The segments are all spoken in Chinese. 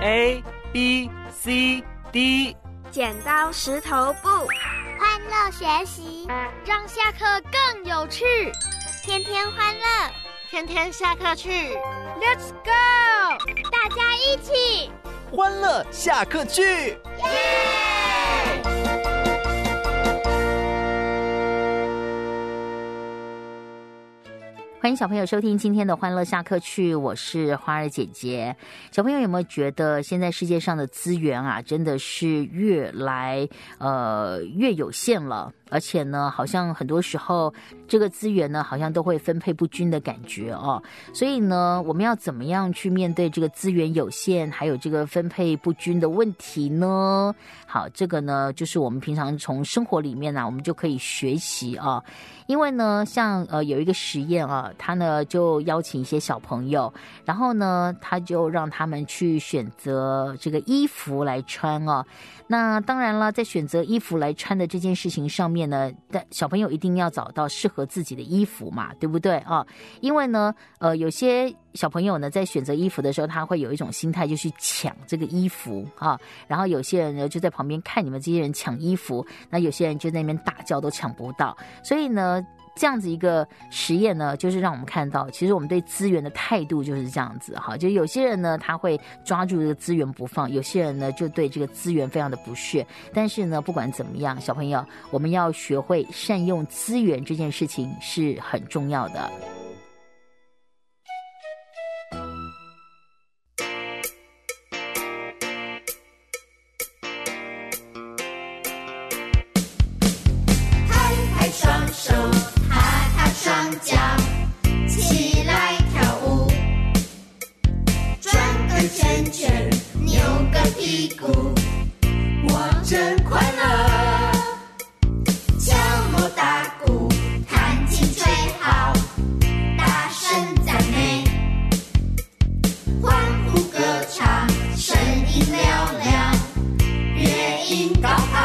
A B C D。 剪刀石头布， 欢乐学习， 让下课更有趣。 天天欢乐， 天天下课去 ，Let's go！ 大家一起欢乐下课去， 耶！ 欢迎小朋友收听今天的欢乐下课去，我是花儿姐姐。小朋友有没有觉得现在世界上的资源啊，真的是越来越有限了？而且呢，好像很多时候这个资源呢，好像都会分配不均的感觉哦。所以呢，我们要怎么样去面对这个资源有限，还有这个分配不均的问题呢？好，这个呢，就是我们平常从生活里面呢，我们就可以学习啊。因为呢，像有一个实验啊，他呢就邀请一些小朋友，然后呢，他就让他们去选择这个衣服来穿哦。那当然了，在选择衣服来穿的这件事情上面呢，小朋友一定要找到适合自己的衣服嘛，对不对啊？因为呢，有些小朋友呢，在选择衣服的时候，他会有一种心态，就去抢这个衣服啊。然后有些人呢，就在旁边看你们这些人抢衣服，那有些人就在那边大叫都抢不到。所以呢，这样子一个实验呢，就是让我们看到，其实我们对资源的态度就是这样子哈。就有些人呢，他会抓住这个资源不放；有些人呢，就对这个资源非常的不屑。但是呢，不管怎么样，小朋友，我们要学会善用资源，这件事情是很重要的。 双手，踏踏双脚，起来跳舞，转个圈圈，扭个屁股，我真快乐。敲锣打鼓，弹琴吹号，大声赞美，欢呼歌唱，声音嘹亮，乐音高昂。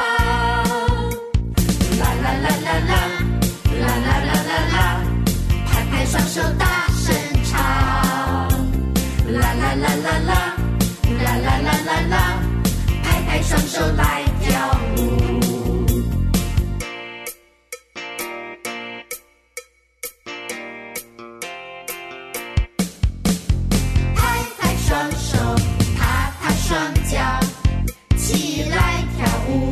双手大声唱，啦啦啦啦啦，啦啦啦啦啦，拍拍双手来跳舞。拍拍双手，踏踏双脚，起来跳舞，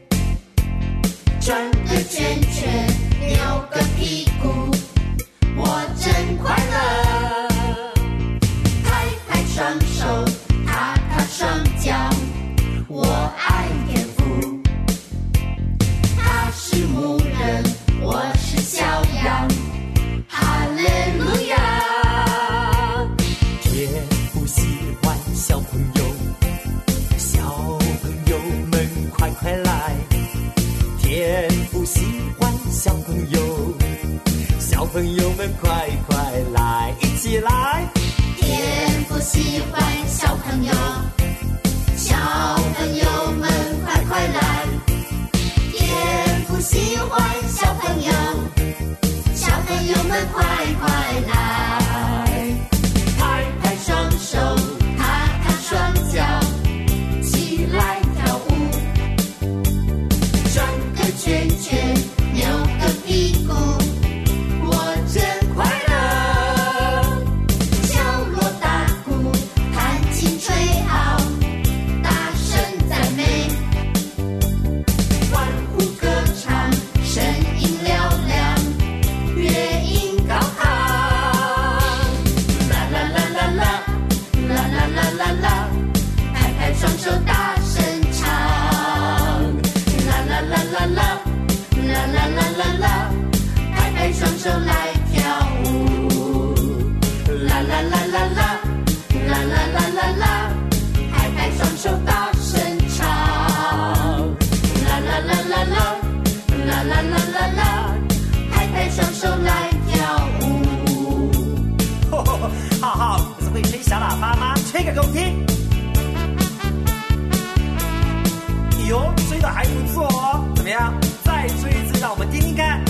转个圈圈，扭个屁股。我真快乐，拍拍双手，踏踏双脚，我爱天父，他是牧人，我是小羊，哈利路亚。 天父喜欢小朋友，小朋友们快快来，天父喜欢小朋友，小朋友们快快来，一起来！ 天父喜欢小朋友，小朋友们快快来！天父喜欢小朋友，小朋友们快快来！拍拍双手，踏踏双脚，起来跳舞，转个圈圈，扭个屁股。真快乐，敲锣打鼓，弹琴吹号，大声赞美，欢呼歌唱，声音嘹亮，乐音高昂。啦啦啦啦啦，啦啦啦啦啦，拍拍双手大声唱。啦啦啦啦啦，啦啦啦啦啦，拍拍双手来。啦啦啦啦啦，啦啦啦啦啦，拍拍双手大声唱。啦啦啦啦啦，啦啦啦啦啦，拍拍双手来跳舞。 浩浩，你是会吹小喇叭吗？吹个给我听。哟，吹得还不错哦，怎么样？再吹一次，让我们听听看。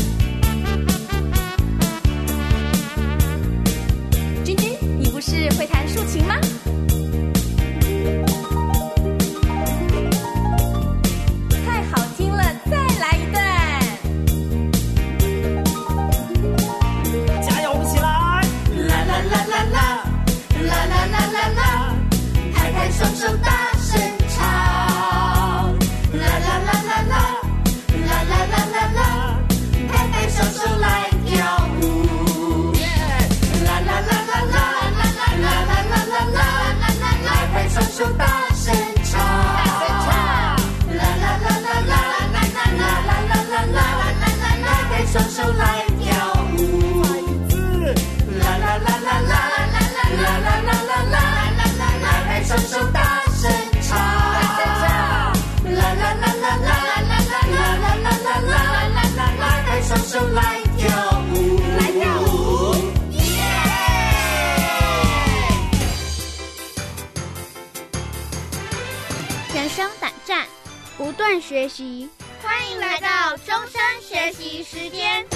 君君，你不是会弹竖琴吗？ 啦啦啦，拍拍双手大声唱，啦啦啦啦啦，啦啦啦啦啦，拍拍双手来跳舞，啦啦啦啦啦，啦啦啦啦啦啦，拍拍双手大声唱，啦啦啦啦啦，啦啦啦啦啦，拍拍双手来跳舞，啦啦啦啦啦，啦啦啦啦啦，拍拍双手大声唱，啦啦啦啦啦，啦啦啦啦啦，拍拍双手来跳舞，来跳舞，耶！ 全声胆战，不断学习，欢迎来到终身学习时间。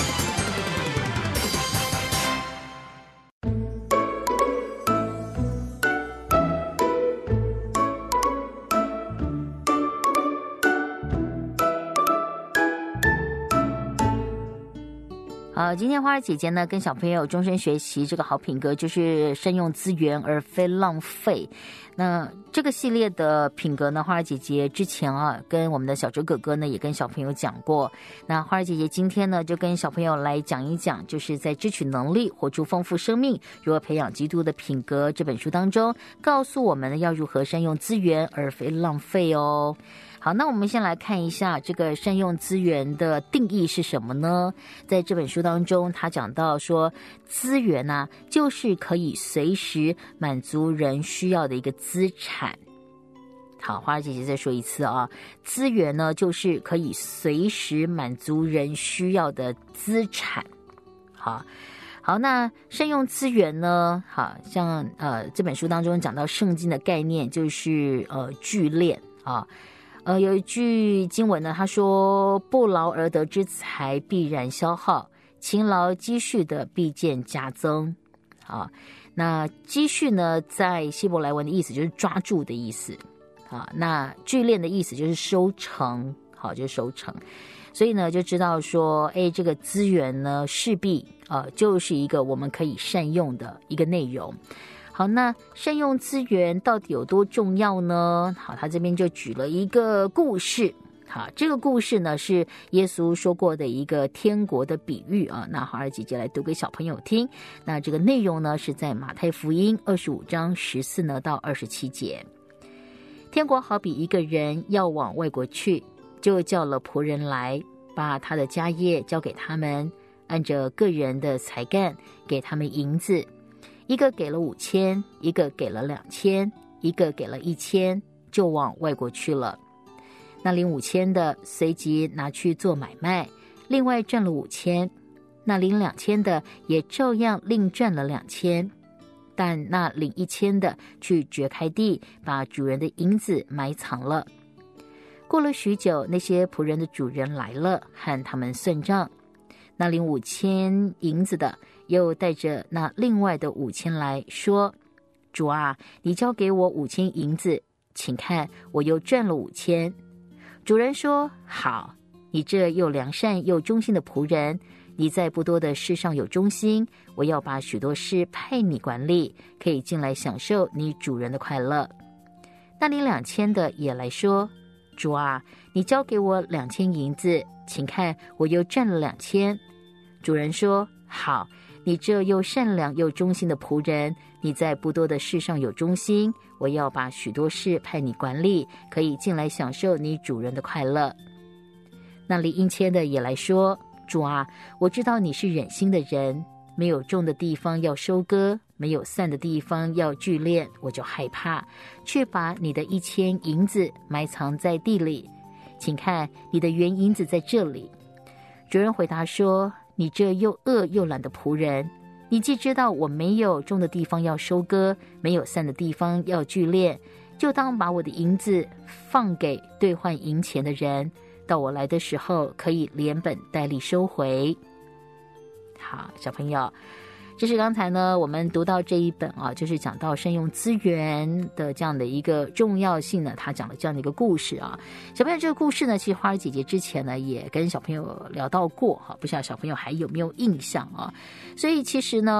今天花儿姐姐呢跟小朋友终身学习这个好品格，就是善用资源而非浪费。那这个系列的品格呢，花儿姐姐之前跟我们的小哲哥哥呢也跟小朋友讲过。那花儿姐姐今天呢就跟小朋友来讲一讲，就是在智取能力活出丰富生命，如何培养基督的品格这本书当中告诉我们呢要如何善用资源而非浪费哦。好，那我们先来看一下这个善用资源的定义是什么呢？在这本书当中，他讲到说，资源呢，就是可以随时满足人需要的一个资产。好，花儿姐姐再说一次啊，资源呢，就是可以随时满足人需要的资产。好，那善用资源呢？好像这本书当中讲到圣经的概念，就是聚敛啊。有一句经文呢，他说：“不劳而得之财必然消耗，勤劳积蓄的必见加增。”啊，那积蓄呢，在希伯来文的意思就是抓住的意思啊。那聚敛的意思就是收成，好，就是收成。所以呢，就知道说，这个资源呢，势必就是一个我们可以善用的一个内容。好，那善用资源到底有多重要呢？好，他这边就举了一个故事。好，这个故事呢是耶稣说过的一个天国的比喻啊。那花儿姐姐来读给小朋友听。那这个内容呢是在马太福音25章14呢到27节。天国好比一个人要往外国去，就叫了仆人来，把他的家业交给他们，按着个人的才干给他们银子。一个给了5000，一个给了2000，一个给了1000，就往外国去了。那领5000的随即拿去做买卖，另外赚了5000。那领2000的也照样另赚了2000。但那领1000的去掘开地，把主人的银子埋藏了。过了许久，那些仆人的主人来了，和他们算账。那领5000银子的又带着那另外的5000来说：“主啊，你交给我5000银子，请看，我又赚了5000。”主人说：“好，你这又良善又忠心的仆人，你在不多的事上有忠心，我要把许多事派你管理，可以进来享受你主人的快乐。”那领2000的也来说：“主啊，你交给我2000银子，请看，我又赚了2000。”主人说：“好，你这又善良又忠心的仆人，你在不多的事上有忠心，我要把许多事派你管理，可以进来享受你主人的快乐。”那领1000的也来说：“主啊，我知道你是忍心的人，没有种的地方要收割，没有散的地方要聚敛，我就害怕，去把你的1000银子埋藏在地里，请看，你的原银子在这里。”主人回答说：“你这又恶又懒的仆人，你既知道我没有种的地方要收割，没有散的地方要聚敛，就当把我的银子放给兑换银钱的人，到我来的时候可以连本带利收回。”好，小朋友，这是刚才呢我们读到这一本就是讲到善用资源的这样的一个重要性呢，他讲了这样的一个故事啊。小朋友，这个故事呢，其实花儿姐姐之前呢也跟小朋友聊到过不知道小朋友还有没有印象啊？所以其实呢，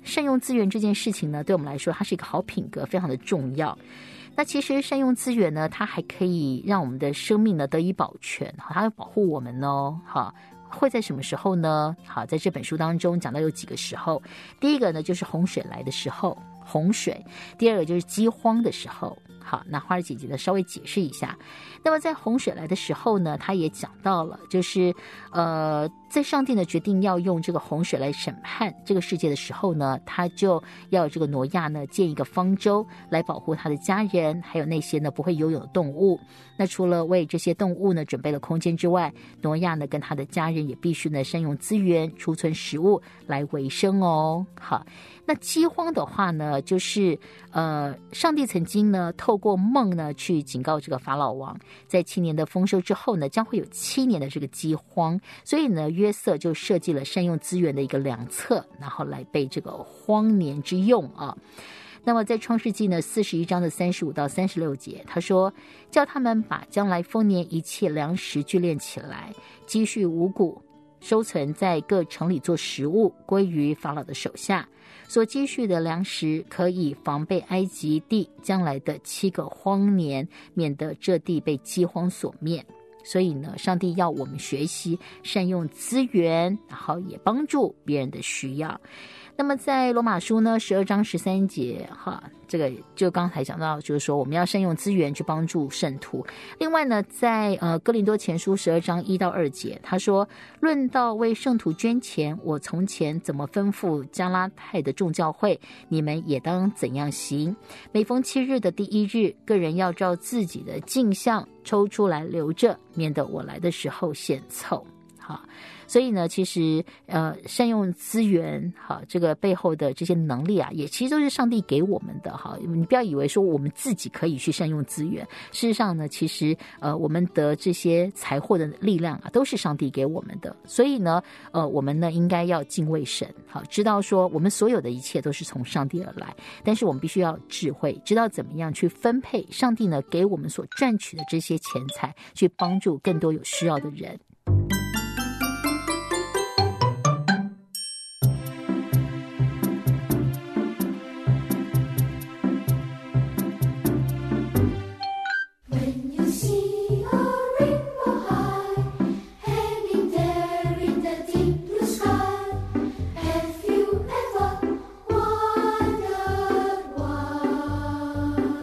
善用资源这件事情呢，对我们来说，它是一个好品格，非常的重要。那其实善用资源呢，它还可以让我们的生命呢得以保全，它会保护我们哦。好，会在什么时候呢？好，在这本书当中讲到有几个时候。第一个呢，就是洪水来的时候，洪水；第二个就是饥荒的时候。好，那花儿姐姐呢稍微解释一下。那么在洪水来的时候呢，她也讲到了，就是在上帝呢决定要用这个洪水来审判这个世界的时候呢，他就要这个挪亚呢建一个方舟来保护他的家人，还有那些呢不会游泳的动物。那除了为这些动物呢准备了空间之外，挪亚呢跟他的家人也必须呢善用资源，储存食物来维生哦。好，那饥荒的话呢，就是上帝曾经呢透过梦呢去警告这个法老王，在7年的丰收之后呢，将会有7年的这个饥荒，所以呢约瑟就设计了善用资源的一个良策，然后来备这个荒年之用啊。那么在创世纪呢41章的35到36节，他说，叫他们把将来丰年一切粮食聚敛起来，积蓄五谷，收存在各城里做食物，归于法老的手下。所积蓄的粮食可以防备埃及地将来的7个荒年，免得这地被饥荒所灭。所以呢，上帝要我们学习善用资源，然后也帮助别人的需要。那么在罗马书呢12章13节，这个就刚才讲到，就是说我们要善用资源去帮助圣徒。另外呢，在哥林多前书12章1到2节，他说，论到为圣徒捐钱，我从前怎么吩咐加拉太的众教会，你们也当怎样行。每逢7日的第1日，个人要照自己的进项抽出来留着，免得我来的时候显凑。好，所以呢，其实善用资源，好，这个背后的这些能力啊，也其实都是上帝给我们的。好，你不要以为说我们自己可以去善用资源，事实上呢，其实我们的这些财货的力量啊，都是上帝给我们的。所以呢，我们呢应该要敬畏神，好，知道说我们所有的一切都是从上帝而来，但是我们必须要智慧，知道怎么样去分配上帝呢给我们所赚取的这些钱财，去帮助更多有需要的人。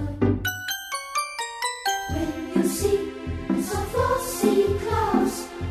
See some flossy clouds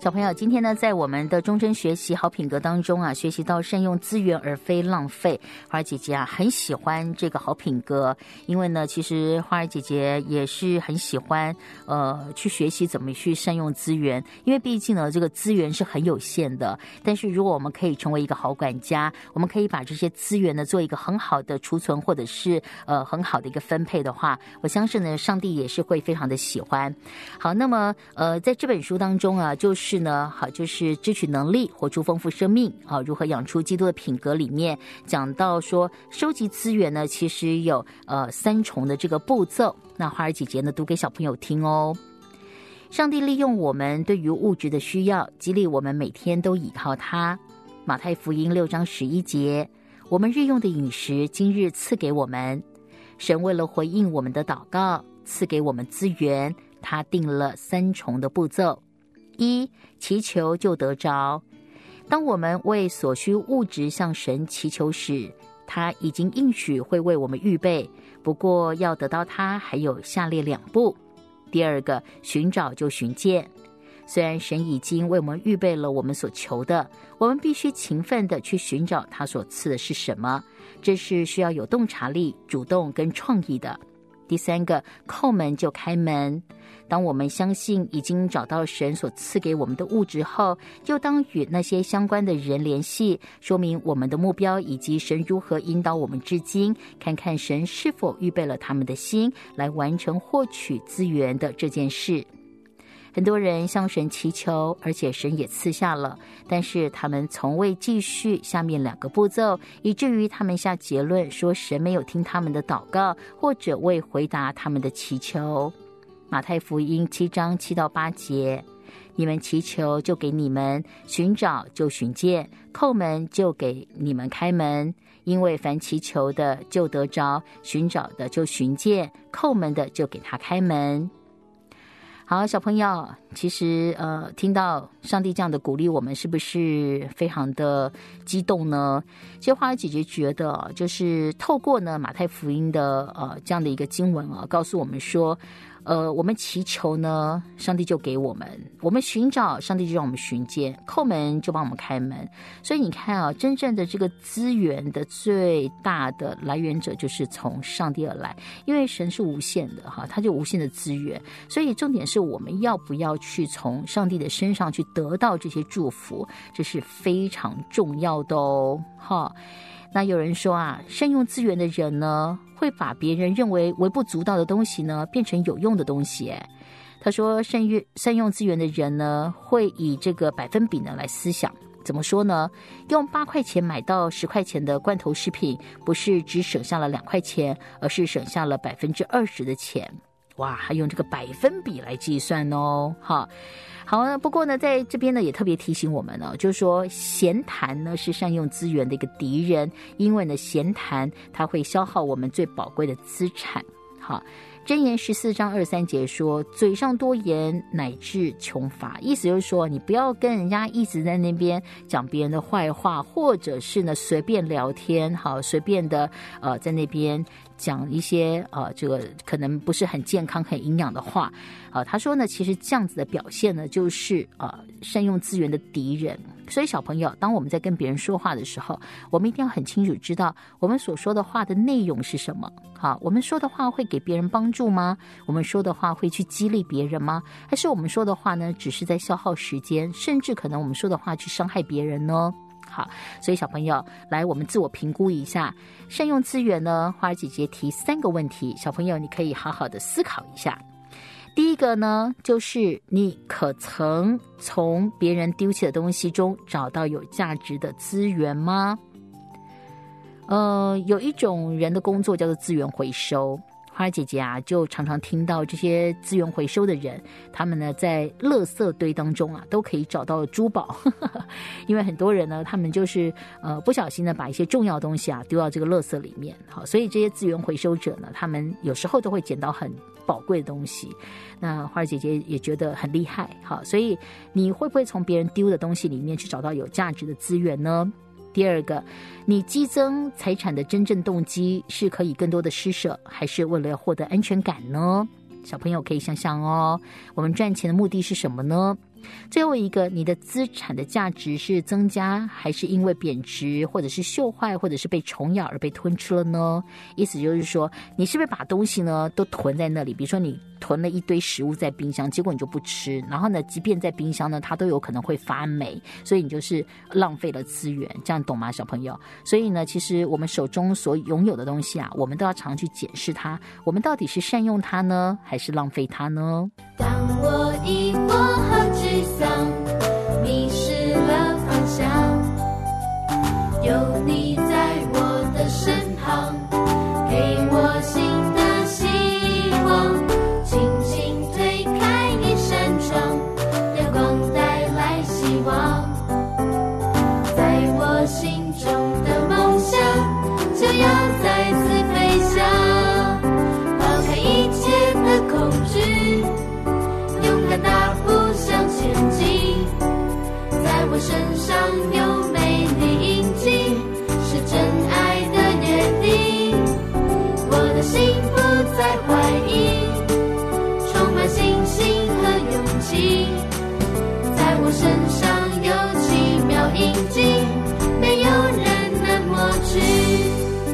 小朋友，今天呢，在我们的终身学习好品格当中啊，学习到善用资源而非浪费。花儿姐姐啊，很喜欢这个好品格，因为呢，其实花儿姐姐也是很喜欢去学习怎么去善用资源，因为毕竟呢，这个资源是很有限的。但是如果我们可以成为一个好管家，我们可以把这些资源呢做一个很好的储存，或者是很好的一个分配的话，我相信呢，上帝也是会非常的喜欢。好，那么在这本书当中啊，就是知取能力，活出丰富生命啊，如何养出基督的品格里面讲到说，收集资源呢，其实有3重的这个步骤。那花儿姐姐呢，读给小朋友听哦。上帝利用我们对于物质的需要，激励我们每天都倚靠他。马太福音6章11节，我们日用的饮食，今日赐给我们。神为了回应我们的祷告，赐给我们资源，他定了3重的步骤。1. 祈求就得着。当我们为所需物质向神祈求时，他已经应许会为我们预备，不过要得到他还有下列2步。第2个，寻找就寻见。虽然神已经为我们预备了我们所求的，我们必须勤奋地去寻找他所赐的是什么，这是需要有洞察力、主动跟创意的。第3个，叩门就开门。当我们相信已经找到神所赐给我们的物质后，就当与那些相关的人联系，说明我们的目标以及神如何引导我们至今，看看神是否预备了他们的心来完成获取资源的这件事。很多人向神祈求，而且神也赐下了，但是他们从未继续下面2个步骤，以至于他们下结论说神没有听他们的祷告，或者未回答他们的祈求。马太福音7章7到8节，你们祈求就给你们，寻找就寻见，叩门就给你们开门。因为凡祈求的就得着，寻找的就寻见，叩门的就给他开门。好，小朋友，其实听到上帝这样的鼓励，我们是不是非常的激动呢？其实花儿姐姐觉得，就是透过呢马太福音的这样的一个经文啊，告诉我们说，我们祈求呢，上帝就给我们；我们寻找，上帝就让我们寻见；叩门就帮我们开门。所以你看啊，真正的这个资源的最大的来源者就是从上帝而来，因为神是无限的哈，他就无限的资源。所以重点是我们要不要去从上帝的身上去得到这些祝福，这是非常重要的哦，哈。那有人说啊，善用资源的人呢，会把别人认为微不足道的东西呢，变成有用的东西。他说，善用资源的人呢，会以这个百分比呢来思想。怎么说呢？用8块钱买到10块钱的罐头食品，不是只省下了2块钱，而是省下了20%的钱。哇，还用这个百分比来计算哦，哈。好，不过呢，在这边呢也特别提醒我们呢，就是说闲谈呢是善用资源的一个敌人，因为呢闲谈它会消耗我们最宝贵的资产。好，箴言14章23节说，嘴上多言乃致穷乏，意思就是说你不要跟人家一直在那边讲别人的坏话，或者是呢随便聊天，好，随便的在那边讲一些这个可能不是很健康很营养的话。他说呢，其实这样子的表现呢，就是善用资源的敌人。所以小朋友，当我们在跟别人说话的时候，我们一定要很清楚知道我们所说的话的内容是什么。好，我们说的话会给别人帮助吗？我们说的话会去激励别人吗？还是我们说的话呢，只是在消耗时间，甚至可能我们说的话去伤害别人呢？好，所以小朋友，来我们自我评估一下，善用资源呢，花儿姐姐提3个问题，小朋友你可以好好的思考一下。第一个呢，就是你可曾从别人丢弃的东西中找到有价值的资源吗？有一种人的工作叫做资源回收。花儿姐姐啊，就常常听到这些资源回收的人，他们呢在垃圾堆当中啊，都可以找到珠宝。因为很多人呢，他们就是不小心的把一些重要的东西啊丢到这个垃圾里面。好，所以这些资源回收者呢，他们有时候都会捡到很宝贵的东西。那花儿姐姐也觉得很厉害。好，所以你会不会从别人丢的东西里面去找到有价值的资源呢？第二个，你激增财产的真正动机是可以更多的施舍，还是为了要获得安全感呢？小朋友可以想想哦，我们赚钱的目的是什么呢？ 最后一个，你的资产的价值是增加还是因为贬值或者是锈坏或者是被虫咬而被吞吃了呢？意思就是说，你是不是把东西呢都囤在那里，比如说你囤了一堆食物在冰箱，结果你就不吃，然后呢即便在冰箱呢它都有可能会发霉，所以你就是浪费了资源，这样懂吗小朋友？所以呢其实我们手中所拥有的东西啊，我们都要常去检视它，我们到底是善用它呢还是浪费它呢？ 当我疑惑和沮丧，迷失了方向，有你在我的身旁，给我新的希望，轻轻推开一扇窗，阳光带来希望，在我心中的梦想就要再次飞翔，抛开一切的恐惧，勇敢大步向前进，在我身上有美丽印记，是真爱的约定，我的心不再怀疑，充满信心和勇气，在我身上有奇妙印记，没有人能抹去。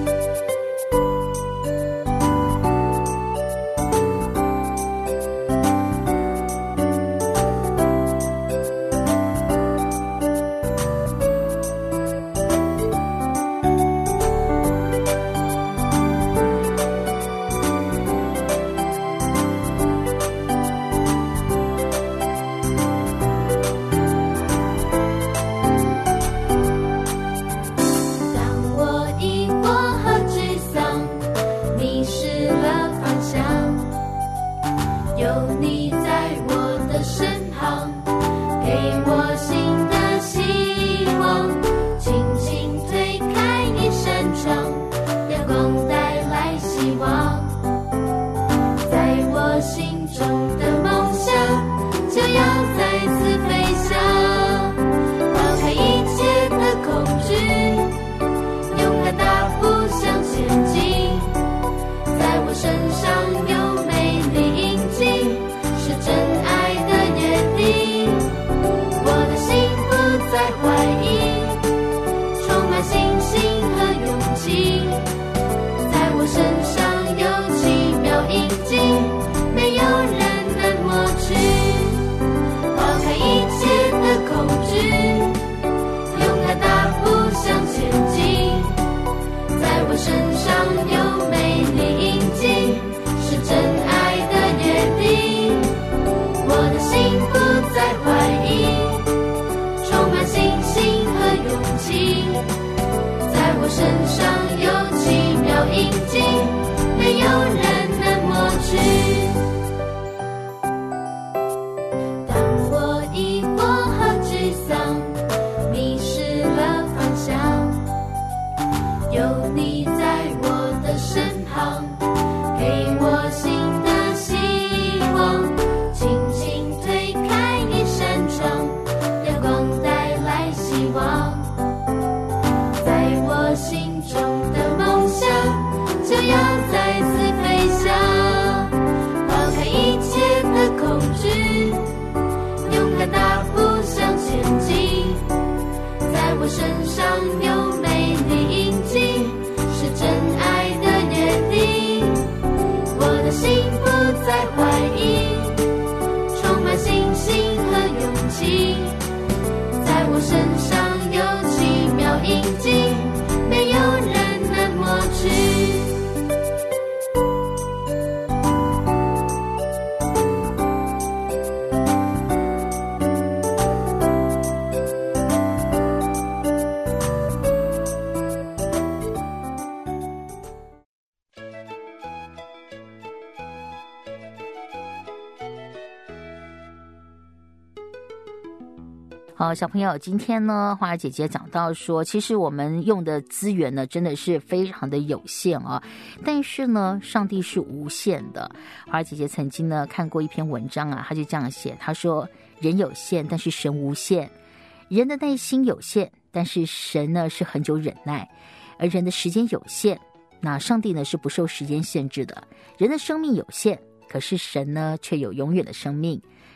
好，小朋友，今天呢，花儿姐姐讲到说，其实我们用的资源呢，真的是非常的有限啊。但是呢，上帝是无限的。花儿姐姐曾经呢看过一篇文章啊，她就这样写，她说：人有限，但是神无限；人的耐心有限，但是神呢是很久忍耐；而人的时间有限，那上帝呢是不受时间限制的；人的生命有限，可是神呢却有永远的生命。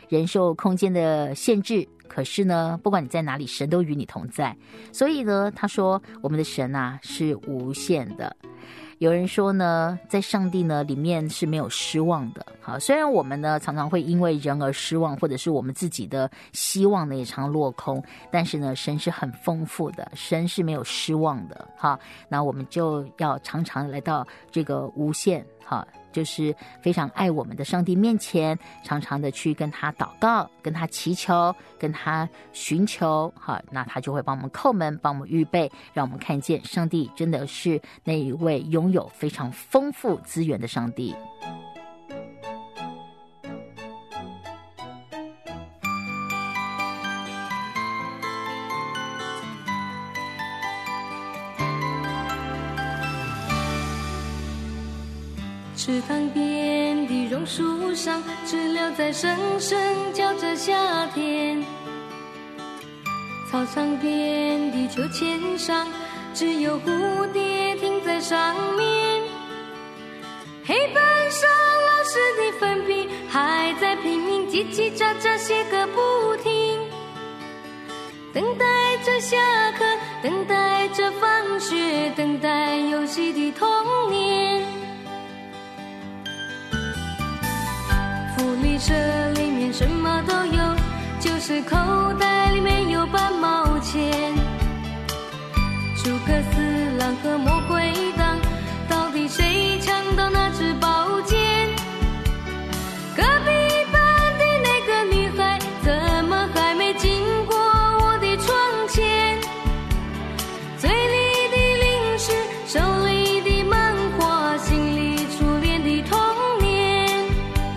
人受空间的限制，可是呢，不管你在哪里，神都与你同在。所以呢，他说我们的神啊是无限的。有人说呢，在上帝呢里面是没有失望的。好，虽然我们呢常常会因为人而失望，或者是我们自己的希望呢也常落空，但是呢，神是很丰富的，神是没有失望的。好，那我们就要常常来到这个无限，好，就是非常爱我们的上帝面前，常常的去跟他祷告，跟他祈求，跟他寻求。好，那他就会帮我们叩门，帮我们预备，让我们看见上帝真的是那一位拥有非常丰富资源的上帝。 池塘边的榕树上，知了在声声叫着夏天。草场边的秋千上，只有蝴蝶停在上面。黑板上老师的粉笔还在拼命叽叽喳喳写个不停，等待着下课，等待着放学，等待游戏的童年。福利社里面什么都有，就是口袋里面有半毛钱。诸葛四郎和魔鬼党，到底谁抢到那支宝剑？隔壁班的那个女孩，怎么还没经过我的窗前？嘴里的零食，手里的漫画，心里初恋的童年。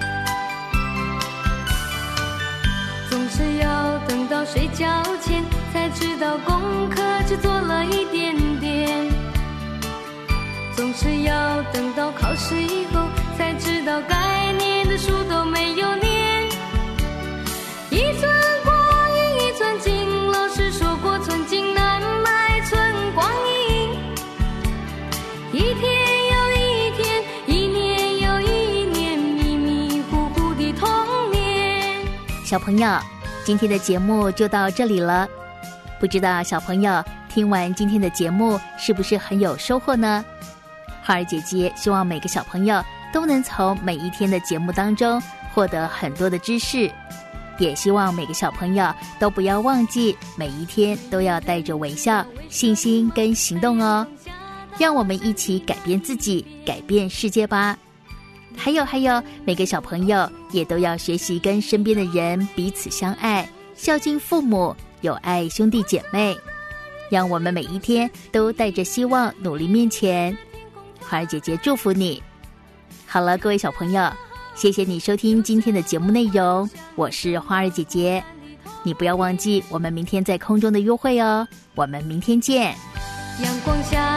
总是要等到睡觉前，才知道功课只做了一点点。总是要等到考试以后，才知道该念的书都没有念。一寸光阴一寸金，老师说过寸金难买寸光阴。一天又一天，一年又一年，迷迷糊糊的童年。 小朋友，今天的节目就到这里了。不知道小朋友听完今天的节目是不是很有收获呢？花儿姐姐希望每个小朋友都能从每一天的节目当中获得很多的知识，也希望每个小朋友都不要忘记每一天都要带着微笑、信心跟行动哦。让我们一起改变自己，改变世界吧。还有，每个小朋友也都要学习跟身边的人彼此相爱，孝敬父母，有爱兄弟姐妹。让我们每一天都带着希望努力面前。花儿姐姐祝福你。好了，各位小朋友，谢谢你收听今天的节目内容，我是花儿姐姐。你不要忘记我们明天在空中的约会哦，我们明天见。 阳光下